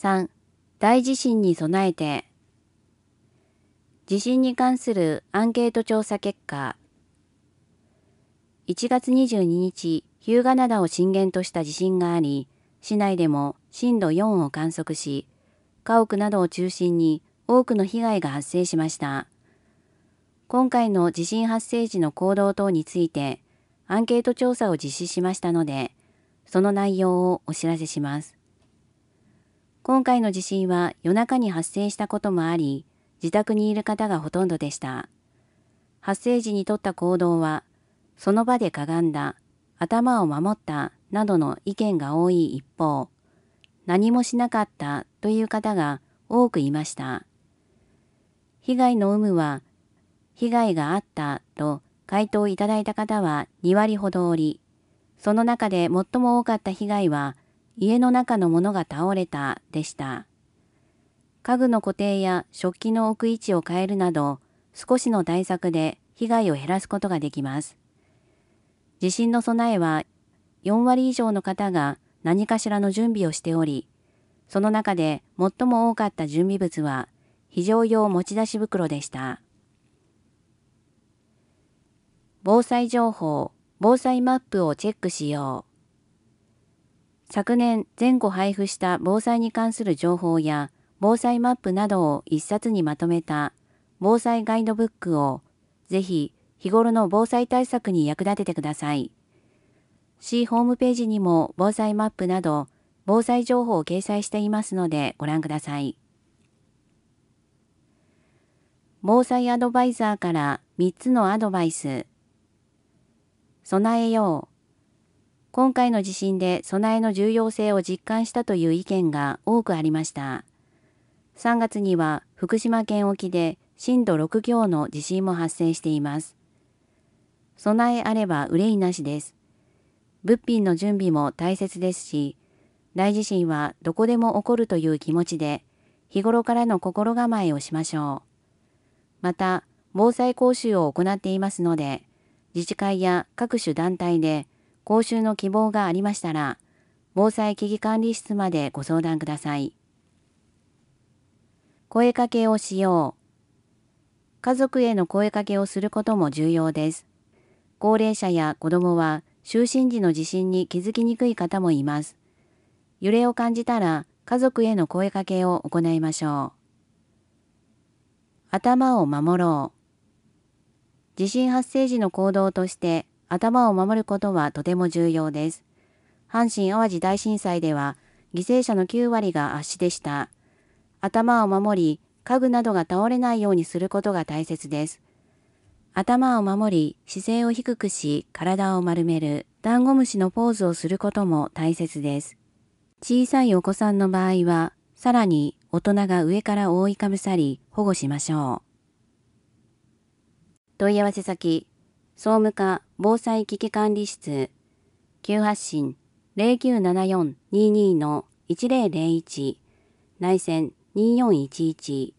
3、大地震に備えて。地震に関するアンケート調査結果。1月22日、日向灘を震源とした地震があり、市内でも震度4を観測し、家屋などを中心に多くの被害が発生しました。今回の地震発生時の行動等について、アンケート調査を実施しましたので、その内容をお知らせします。今回の地震は夜中に発生したこともあり、自宅にいる方がほとんどでした。発生時に取った行動は、その場でかがんだ、頭を守ったなどの意見が多い一方、何もしなかったという方が多くいました。被害の有無は、被害があったと回答いただいた方は2割ほどおり、その中で最も多かった被害は、家の中のものが倒れたでした。家具の固定や食器の置く位置を変えるなど、少しの対策で被害を減らすことができます。地震の備えは4割以上の方が何かしらの準備をしており、その中で最も多かった準備物は非常用持ち出し袋でした。防災情報、防災マップをチェックしよう。昨年前後配布した防災に関する情報や防災マップなどを一冊にまとめた防災ガイドブックをぜひ日頃の防災対策に役立ててください。市ホームページにも防災マップなど防災情報を掲載していますのでご覧ください。防災アドバイザーから3つのアドバイス。備えよう。今回の地震で備えの重要性を実感したという意見が多くありました。3月には福島県沖で震度6強の地震も発生しています。備えあれば憂いなしです。物品の準備も大切ですし、大地震はどこでも起こるという気持ちで、日頃からの心構えをしましょう。また、防災講習を行っていますので、自治会や各種団体で講習の希望がありましたら、防災危機管理室までご相談ください。声かけをしよう。家族への声かけをすることも重要です。高齢者や子どもは就寝時の地震に気づきにくい方もいます。揺れを感じたら家族への声かけを行いましょう。頭を守ろう。地震発生時の行動として頭を守ることはとても重要です。阪神・淡路大震災では犠牲者の9割が圧死でした。頭を守り、家具などが倒れないようにすることが大切です。頭を守り、姿勢を低くし、体を丸める、ダンゴムシのポーズをすることも大切です。小さいお子さんの場合は、さらに大人が上から覆いかぶさり、保護しましょう。問い合わせ先、総務課防災危機管理室、急発進 0974-22-1001、内線2411